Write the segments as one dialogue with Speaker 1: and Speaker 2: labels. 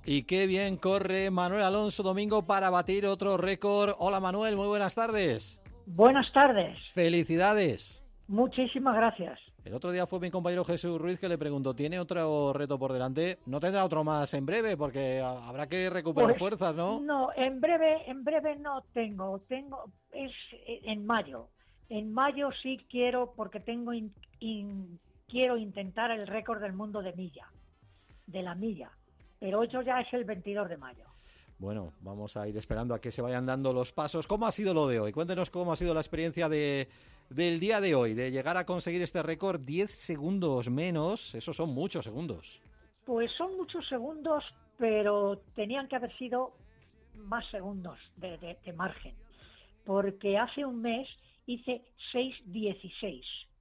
Speaker 1: Y qué bien corre Manuel Alonso Domingo para batir otro récord. Hola Manuel, muy buenas tardes.
Speaker 2: Buenas tardes.
Speaker 1: Felicidades.
Speaker 2: Muchísimas gracias.
Speaker 1: El otro día fue mi compañero Jesús Ruiz que le preguntó, ¿tiene otro reto por delante? ¿No tendrá otro más en breve? Porque habrá que recuperar
Speaker 2: Pues
Speaker 1: fuerzas, ¿no?
Speaker 2: no, en breve no tengo, es en mayo. En mayo sí quiero, porque quiero intentar el récord del mundo de la milla, pero eso ya es el 22 de mayo.
Speaker 1: Bueno, vamos a ir esperando a que se vayan dando los pasos. ¿Cómo ha sido lo de hoy? Cuéntenos cómo ha sido la experiencia del día de hoy, de llegar a conseguir este récord 10 segundos menos. Esos son muchos segundos.
Speaker 2: Pues son muchos segundos, pero tenían que haber sido más segundos de margen, porque hace un mes hice 6:16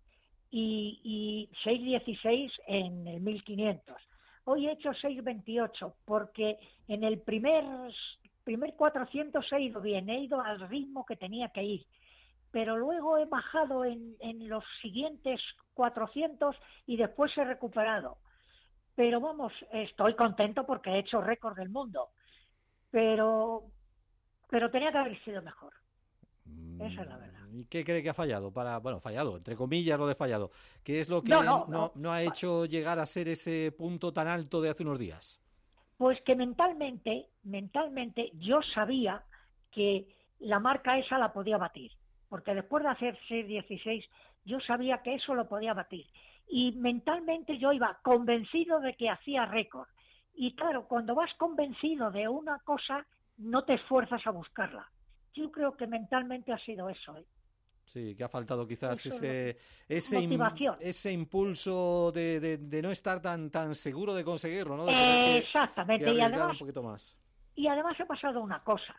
Speaker 2: y 6:16 en el 1500. Hoy he hecho 6:28 porque en el primer 400 he ido bien, he ido al ritmo que tenía que ir, pero luego he bajado en los siguientes 400 y después he recuperado. Pero vamos, estoy contento porque he hecho récord del mundo, pero tenía que haber sido mejor. Esa es la verdad.
Speaker 1: ¿Y qué cree que ha fallado? Fallado, entre comillas lo de fallado. ¿Qué es lo que no ha hecho llegar a ser ese punto tan alto de hace unos días?
Speaker 2: Pues que mentalmente yo sabía que la marca esa la podía batir, porque después de hacer 6:16 yo sabía que eso lo podía batir. Y mentalmente yo iba convencido de que hacía récord. Y claro, cuando vas convencido de una cosa, no te esfuerzas a buscarla. Yo creo que mentalmente ha sido eso, ¿eh?
Speaker 1: Sí, que ha faltado quizás
Speaker 2: motivación.
Speaker 1: ese impulso de no estar tan seguro de conseguirlo, ¿no? De tener
Speaker 2: Exactamente.
Speaker 1: que arriesgar un poquito más.
Speaker 2: Y además ha pasado una cosa.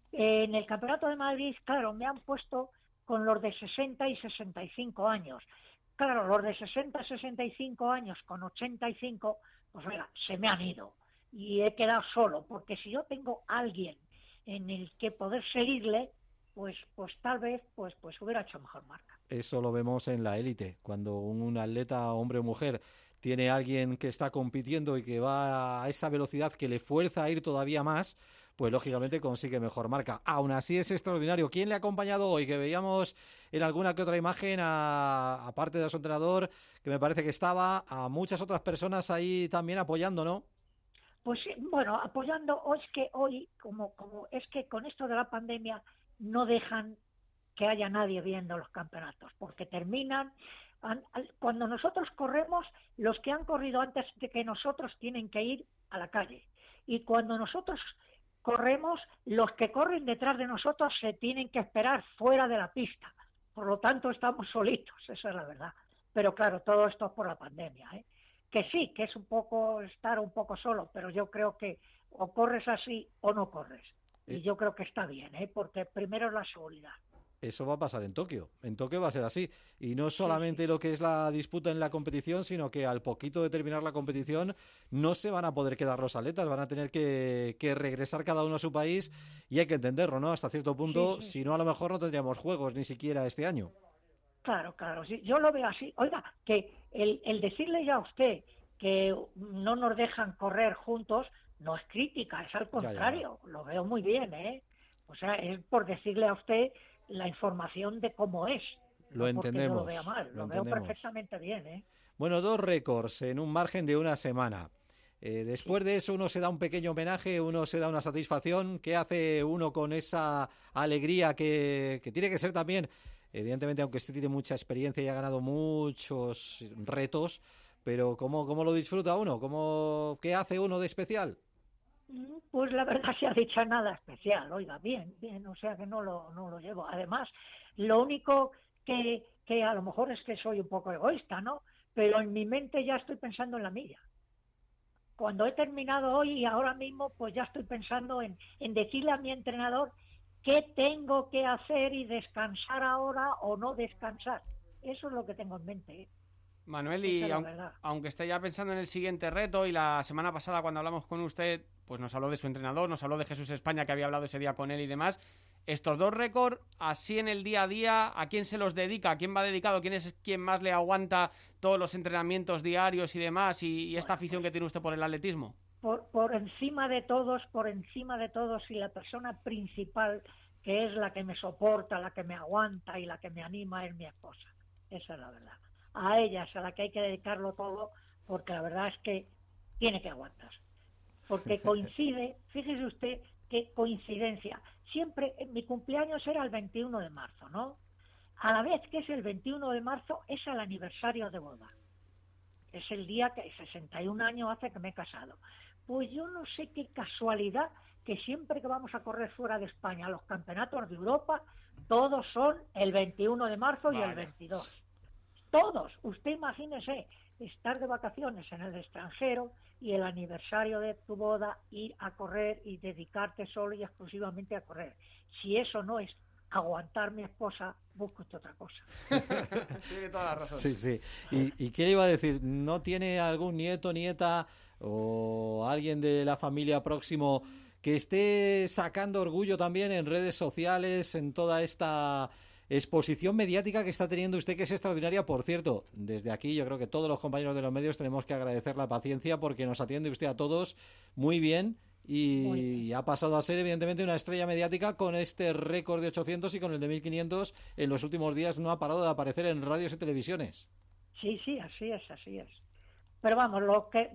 Speaker 2: En el Campeonato de Madrid, claro, me han puesto con los de 60 y 65 años. Claro, los de 60 y 65 años con 85, pues venga, se me han ido. Y he quedado solo, porque si yo tengo alguien en el que poder seguirle, pues tal vez pues hubiera hecho mejor marca.
Speaker 1: Eso lo vemos en la élite, cuando un atleta, hombre o mujer, tiene a alguien que está compitiendo y que va a esa velocidad que le fuerza a ir todavía más, pues lógicamente consigue mejor marca. Aún así es extraordinario. ¿Quién le ha acompañado hoy? Que veíamos en alguna que otra imagen, aparte de su entrenador, que me parece que estaba, a muchas otras personas ahí también apoyando, ¿no?
Speaker 2: Pues bueno, apoyando, hoy, como es que con esto de la pandemia no dejan que haya nadie viendo los campeonatos, porque terminan, cuando nosotros corremos, los que han corrido antes de que nosotros tienen que ir a la calle, y cuando nosotros corremos, los que corren detrás de nosotros se tienen que esperar fuera de la pista, por lo tanto estamos solitos, esa es la verdad. Pero claro, todo esto es por la pandemia, ¿eh? Que sí, que es estar un poco solo, pero yo creo que o corres así o no corres. Y yo creo que está bien, ¿eh? Porque primero es la seguridad.
Speaker 1: Eso va a pasar en Tokio. En Tokio va a ser así. Y no solamente
Speaker 2: Sí.
Speaker 1: lo que es la disputa en la competición, sino que al poquito de terminar la competición no se van a poder quedar los atletas, van a tener que regresar cada uno a su país y hay que entenderlo, ¿no? Hasta cierto punto,
Speaker 2: Sí.
Speaker 1: si no, a lo mejor no tendríamos juegos ni siquiera este año.
Speaker 2: Claro, sí, yo lo veo así. Oiga, que el decirle ya a usted que no nos dejan correr juntos no es crítica, es al contrario, lo veo muy bien, ¿eh? O sea, es por decirle a usted la información de cómo es,
Speaker 1: Lo
Speaker 2: no porque yo lo
Speaker 1: entendemos,
Speaker 2: vea mal,
Speaker 1: lo
Speaker 2: lo veo
Speaker 1: entendemos.
Speaker 2: perfectamente bien, ¿eh?
Speaker 1: Bueno, 2 récords en un margen de una semana. Después
Speaker 2: Sí.
Speaker 1: de eso uno se da un pequeño homenaje, uno se da una satisfacción. ¿Qué hace uno con esa alegría que tiene que ser también, evidentemente, aunque usted tiene mucha experiencia y ha ganado muchos retos, pero ¿cómo lo disfruta uno? ¿Qué hace uno de especial?
Speaker 2: Pues la verdad se ha dicho nada especial, oiga, bien, o sea que no lo llevo. Además, lo único que a lo mejor es que soy un poco egoísta, ¿no? Pero en mi mente ya estoy pensando en la milla. Cuando he terminado hoy y ahora mismo, pues ya estoy pensando en decirle a mi entrenador qué tengo que hacer y descansar ahora o no descansar. Eso es lo que tengo en mente, ¿eh?
Speaker 3: Manuel,
Speaker 2: Esa
Speaker 3: y
Speaker 2: es la verdad.
Speaker 3: aunque esté ya pensando en el siguiente reto, y la semana pasada cuando hablamos con usted, pues nos habló de su entrenador, nos habló de Jesús España, que había hablado ese día con él y demás, estos 2 récords, así en el día a día, ¿a quién se los dedica? ¿A quién va dedicado? ¿Quién es quien más le aguanta todos los entrenamientos diarios y demás y esta
Speaker 2: Bueno,
Speaker 3: afición
Speaker 2: pues
Speaker 3: que tiene usted por el atletismo?
Speaker 2: por encima de todos, y la persona principal, que es la que me soporta, la que me aguanta y la que me anima, es mi esposa. Esa es la verdad. A ella es a la que hay que dedicarlo todo, porque la verdad es que tiene que aguantar. Porque coincide, fíjese usted qué coincidencia, siempre mi cumpleaños era el 21 de marzo, ¿no? A la vez que es el 21 de marzo es el aniversario de boda. Es el día que 61 años hace que me he casado. Pues yo no sé qué casualidad que siempre que vamos a correr fuera de España, los campeonatos de Europa, todos son el 21 de marzo y el 22. Todos. Usted imagínese estar de vacaciones en el extranjero y el aniversario de tu boda, ir a correr y dedicarte solo y exclusivamente a correr. Si eso no es aguantar mi esposa, busco usted otra cosa.
Speaker 3: Tiene toda la razón.
Speaker 1: Sí, sí. ¿Y qué le iba a decir? ¿No tiene algún nieto, nieta o alguien de la familia próximo que esté sacando orgullo también en redes sociales, en toda esta exposición mediática que está teniendo usted, que es extraordinaria? Por cierto, desde aquí yo creo que todos los compañeros de los medios tenemos que agradecer la paciencia, porque nos atiende usted a todos muy bien y ha pasado a ser evidentemente una estrella mediática con este récord de 800 y con el de 1500 en los últimos días. No ha parado de aparecer en radios y televisiones.
Speaker 2: Sí, así es. Pero vamos, lo que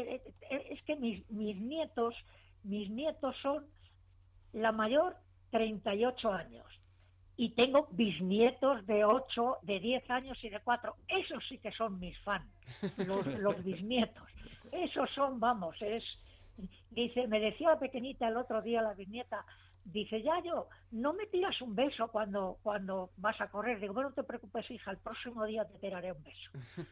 Speaker 2: es que mis nietos son la mayor 38 años. Y tengo bisnietos de 8, de 10 años y de 4. Esos sí que son mis fans, los bisnietos. Esos son, vamos, dice, me decía la pequeñita el otro día, la bisnieta, dice, Yayo, no me tiras un beso cuando vas a correr. Digo, bueno, no te preocupes, hija, el próximo día te tiraré un beso.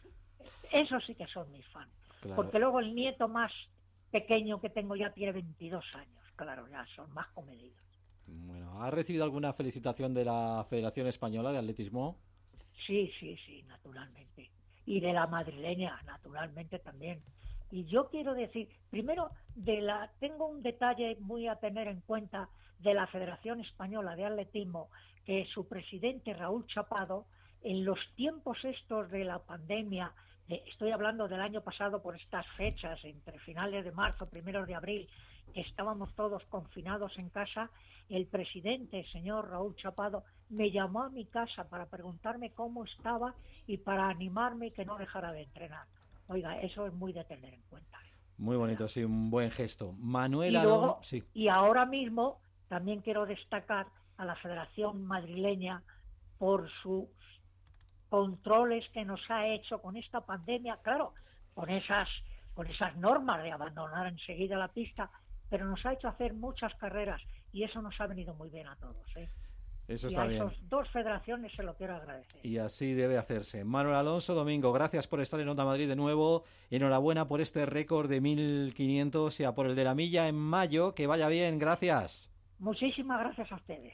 Speaker 2: Esos sí que son mis fans. Claro. Porque luego el nieto más pequeño que tengo ya tiene 22 años. Claro, ya son más comedidos.
Speaker 1: Bueno, ¿ha recibido alguna felicitación de la Federación Española de Atletismo?
Speaker 2: Sí, naturalmente. Y de la madrileña, naturalmente también. Y yo quiero decir, primero, tengo un detalle muy a tener en cuenta de la Federación Española de Atletismo, que su presidente, Raúl Chapado, en los tiempos estos de la pandemia, estoy hablando del año pasado por estas fechas, entre finales de marzo, primeros de abril, que estábamos todos confinados en casa, el presidente, el señor Raúl Chapado, me llamó a mi casa para preguntarme cómo estaba y para animarme y que no dejara de entrenar. Oiga, eso es muy de tener en cuenta.
Speaker 1: Muy bonito, sí, un buen gesto. Manuel
Speaker 2: y luego,
Speaker 1: Alonso, sí.
Speaker 2: Y ahora mismo también quiero destacar a la Federación Madrileña por sus controles que nos ha hecho con esta pandemia, claro, con esas normas de abandonar enseguida la pista, pero nos ha hecho hacer muchas carreras y eso nos ha venido muy bien a todos, ¿eh?
Speaker 1: Eso está bien.
Speaker 2: Y a esas dos federaciones se lo quiero agradecer.
Speaker 1: Y así debe hacerse. Manuel Alonso Domingo, gracias por estar en Onda Madrid de nuevo. Enhorabuena por este récord de 1500 y a por el de la milla en mayo. Que vaya bien, gracias.
Speaker 2: Muchísimas gracias a ustedes.